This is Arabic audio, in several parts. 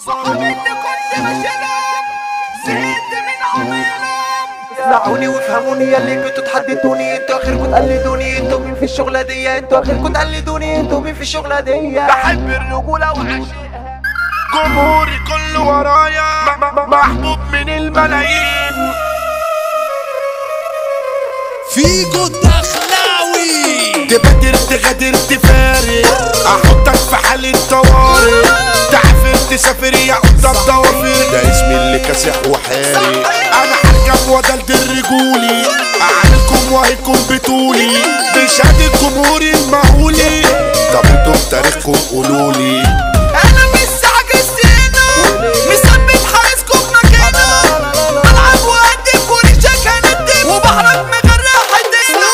صحابي اللي كنت بشيلهم زهقت من عمايلهم. اسمعوني وافهموني ياللي كنتوا تحددوني، انتوا اخركم تقلدوني، انتوا مين في الشغلة دي؟ انتوا اخركم تقلدوني، انتوا مين في الشغلة دي؟ بحب الرجولة وعشقها، جمهوري كله ورايا، محبوب من الملايين. فيجو الدخلاوي تبادر تغادر تفارق، احطك في حالة طوارئ، تعافر تسافر يا قدام ضوافر، ده اسمي اللي كاسح وحارق. انا حركب ودلد الرجولي، اعملكم وهيكون بطولي بشهادة جمهوري المهولي. طب انتوا بتاريخكم قولولي، انا مش عجزتنا مثبت حارسكم مكانه، بلعب وهدف وريشك هندف وبحرك مغرق حدنا.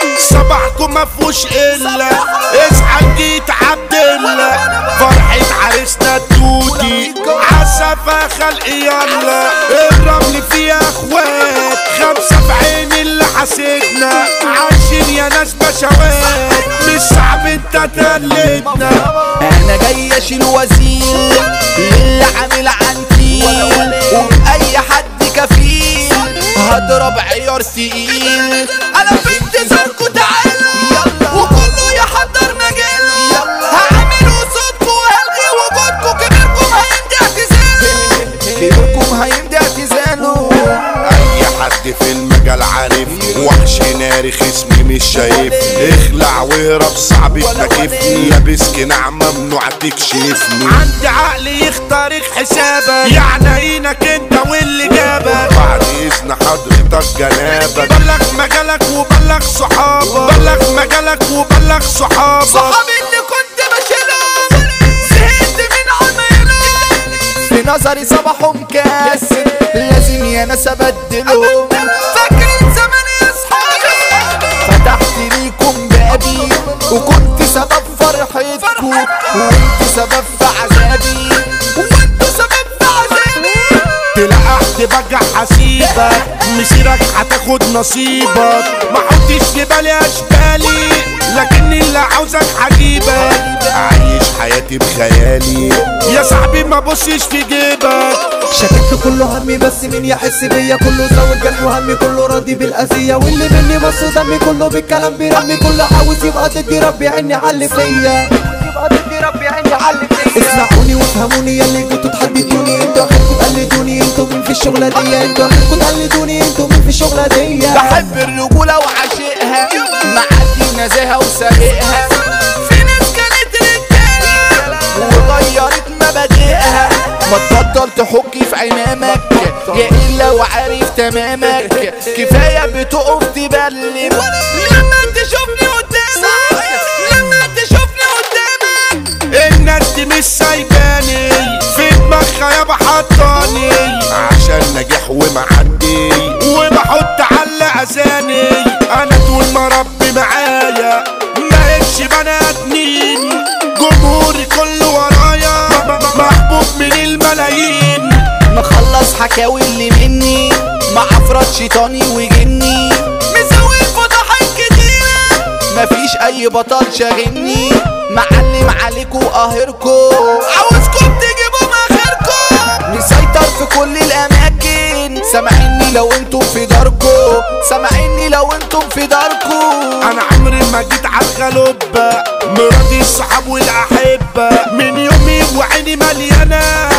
صباحكم مفهوش الا اصحى جيت عبد الله، فرحة عريسنا الدودي عسفة خلق يلا، الرمل فيها اخوات خمسة في عين اللي حسدنا، عايشين يا ناس بشوات مش صعب انت تقلدنا. انا جاي اشيل وزير للي عامل عنتيل، وبأي حد كفيل هضرب عيار تقيل. انا في انتظاركوا تعالوا وكله يحضر مجاله، هعملوا صوتكوا وهلغي وجودكوا، كبيركم هيمضي اعتزاله، كبيركم هيمضي اعتزاله. اي حد في المجال عارفني، وحش ناري خصمي مش شايفني، اخلع واهرب صعب تناكفني، لابس قناع ممنوع تكشفني. عندي عقل يخترق حسابك، يعني عينك انت واللي جابك، بعد اذن حضرتك جنابك، بلغ مجالك وبلغ صحابك، بلغ مجالك وبلغ صحابك. صحابي اللي كنت بشيلهم زهقت من عمايلهم، في نظري صباحهم كاسر لازم يا ناس ابدلهم. فاكرين زمان يا اصحابي فتحت ليكم بابي وكنت سبب فرحتكم، وانتوا سبب في عذابي، وانتوا سبب في عذابي. تلقحت بقى حسيبك، مسيرك هتاخد نصيبك، ما حطيش في بالي اشبالي، لكني اللي عاوزك هجيبك، عايش حياتي بخيالي يا صاحبي ما بصيش في جيبك. شككت كله همي بس مين يحس بيا، كله زود جرح وهمي كله راضي بالأذية، واللي مني بص دمي كله بالكلام بيرمي، كله عاوز يبقى ضدي ربي عيني علي فيا، يبقى ضدي ربي عيني علي فيا. اسمعوني وافهموني ياللي كنتوا تحددوني، انتوا اخركم تقلدوني، انتوا مين في الشغلة دي؟ انتوا اخركم تقلدوني، انتوا مين في الشغلة دي؟ بحب الرجولة وعشقها، معدي نزاهة وسابقها، في ناس كانت رجالة وغيرت مبادئها. ما تبطل تحكي في عمامك يا إلا وعارف تمامك، كفاية بتقف تبلم لما تشوفني قدامك، لما تشوفني قدامك. الناس دي مش سايباني، في دماغها يابا حطاني، عشان نجح ومعدي وبحط على اذاني. انا طول ما ربي معايا ما هيش بني ادمين، جمهوري كله ورايا، محبوب من الملايين. مخلص حكاوي اللي مني مع افراد شيطاني وجني، مسوي فضحات كتيرة، مفيش اي بطل شاغلني، معلم عليكوا قاهركوا، عاوزكم تجيبوا ماخركم. مسيطر في كل الاماكن، سامعيني لو انتم في داركوا، سامعيني لو انتم في داركوا. انا عمري ما جيت عالغلوبة، مراتي الصحاب والاحبة، من يومي وعيني مليانة،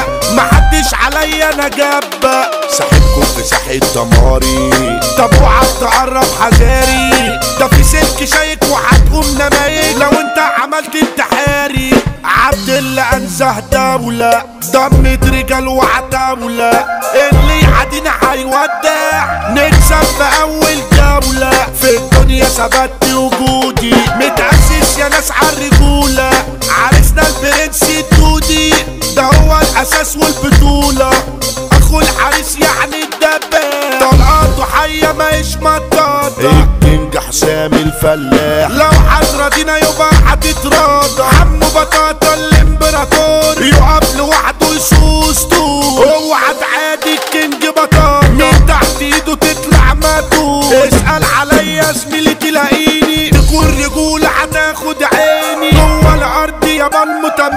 محدش عليا انا جابة، صاحبكم في ساحة دماري، طب اوعى تقرب حذاري، ده في سلك شايك وهتقوم نمايك، لو انت عملت انتحاري. عبد الله انزه دولة، ضمت رجال وعتاولة، اللي يعدينا هيودع، نكسب في اول جولة، في الدنيا ثبت وجودي، متأسس يا ناس عالرجولة، عرسنا البرنس الدودي، ده هو الاساس والبطولة، اخو الحارس يعني الدباب، طلقاته حية ماهيش مطاطة، الكينج حسام الفلاح، لو حضرتنا يبقى هتتراضى، عمو بطاطا الامبراطور، يقف لوحده يسوس طول، اوعى تعادي الكينج بطاطا، من تحت ايده تطلع ماتور، اسأل عليا زميلي تلاقيني، تكون رجولة هتاخد عيني، جوه الارض يابا المتمكن.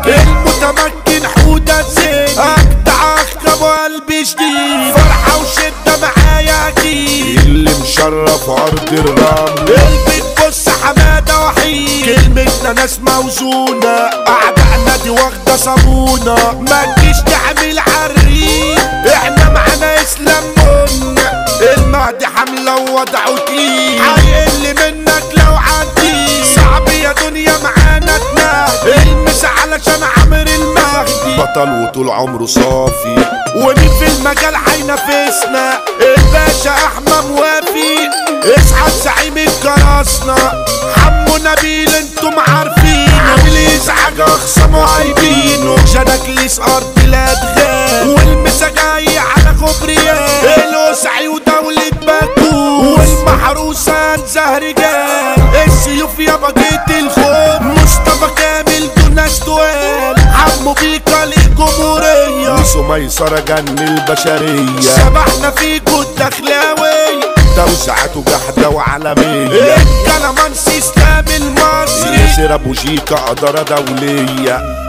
المتمكن حودة زين اجدع ابو قلبي شديد فرحة وشدة معايا اكيد اللي مشرف ارض الرمل البيت بص حمادة وحيد كلمتنا ناس موزونة اعدائنا دي واخدة صابونة ما تجيش تعمل عريق احنا معانا اسلام منا المهدي حملة ووضعه تقيل هيقل منك لو عديت صعب يا دنيا معانا تنهدي المس علشان عامر المهدي بطل وطول عمره صافي ومين في المجال هينافسنا الباشا احمد موافي اصحى زعيم الكراسنا حمو نبيل انتم عارفين عامل ازعاج اخصام وعايبينه جناكليس ارض الادغال والمسا جاي على كوبريات الوسعي ودولة باكو والمحروسة زهرجان السيوف يا بقية الخوف مصطفى كامل دون استوال حمو بيكا للجمهورية وسو ميسرة جن البشرية شبحنا فيكو الدخلاوي توزعته جحدة وعالمية الكلامانسي اسلام المصري ياسر ابو جيكا قدرة دولية